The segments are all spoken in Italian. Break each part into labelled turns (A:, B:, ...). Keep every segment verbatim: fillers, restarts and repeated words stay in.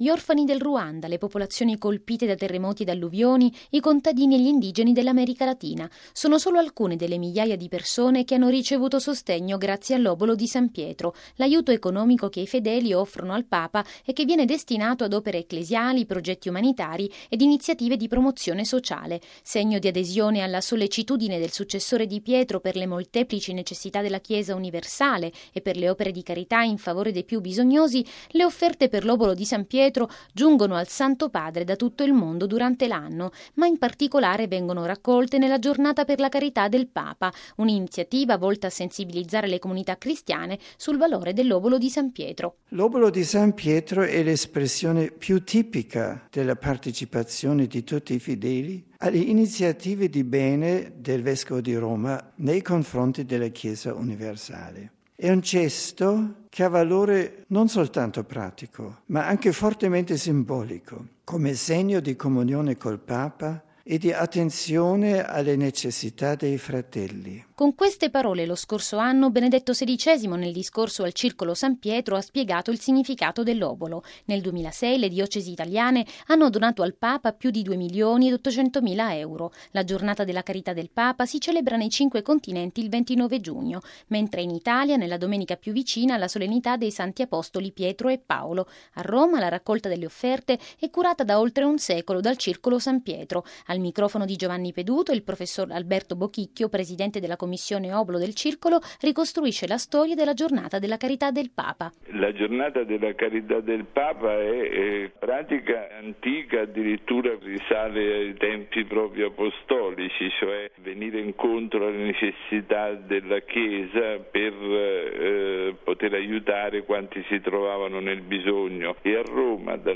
A: Gli orfani del Ruanda, le popolazioni colpite da terremoti ed alluvioni, i contadini e gli indigeni dell'America Latina sono solo alcune delle migliaia di persone che hanno ricevuto sostegno grazie all'Obolo di San Pietro, l'aiuto economico che i fedeli offrono al Papa e che viene destinato ad opere ecclesiali, progetti umanitari ed iniziative di promozione sociale. Segno di adesione alla sollecitudine del successore di Pietro per le molteplici necessità della Chiesa universale e per le opere di carità in favore dei più bisognosi, le offerte per l'Obolo di San Pietro giungono al Santo Padre da tutto il mondo durante l'anno, ma in particolare vengono raccolte nella giornata per la carità del Papa, un'iniziativa volta a sensibilizzare le comunità cristiane sul valore dell'Obolo di San Pietro.
B: L'Obolo di San Pietro è l'espressione più tipica della partecipazione di tutti i fedeli alle iniziative di bene del Vescovo di Roma nei confronti della Chiesa universale. È un gesto che ha valore non soltanto pratico, ma anche fortemente simbolico, come segno di comunione col Papa e di attenzione alle necessità dei fratelli.
A: Con queste parole lo scorso anno Benedetto sedicesimo nel discorso al Circolo San Pietro ha spiegato il significato dell'obolo. Nel duemilasei le diocesi italiane hanno donato al Papa più di due milioni ed ottocentomila euro. La giornata della carità del Papa si celebra nei cinque continenti il ventinove giugno, mentre in Italia, nella domenica più vicina, la solennità dei Santi Apostoli Pietro e Paolo. A Roma la raccolta delle offerte è curata da oltre un secolo dal Circolo San Pietro. Al microfono di Giovanni Peduto, il professor Alberto Bochicchio, presidente della Commissione Obolo del Circolo, ricostruisce la storia della giornata della carità del Papa.
C: La giornata della carità del Papa è, è pratica antica, addirittura risale ai tempi proprio apostolici, cioè venire incontro alle necessità della Chiesa per eh, poter aiutare quanti si trovavano nel bisogno. E a Roma dal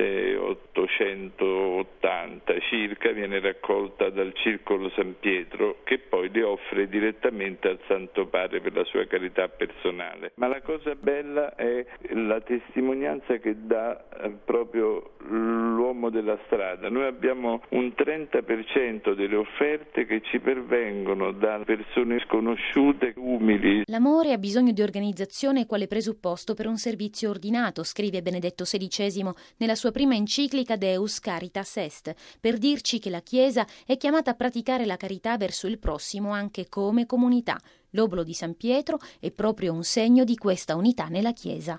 C: milleottocentottanta circa viene raccolta dal Circolo San Pietro, che poi le offre direttamente al Santo Padre per la sua carità personale. Ma la cosa bella è la testimonianza che dà proprio l'uomo della strada. Noi abbiamo un trenta per cento delle offerte che ci pervengono da persone sconosciute, umili.
A: L'amore ha bisogno di organizzazione quale presupposto per un servizio ordinato, scrive Benedetto sedicesimo nella sua prima enciclica Deus Caritas Est, per dirci che la Chiesa è chiamata a praticare la carità verso il prossimo anche come comunità. L'Obolo di San Pietro è proprio un segno di questa unità nella Chiesa.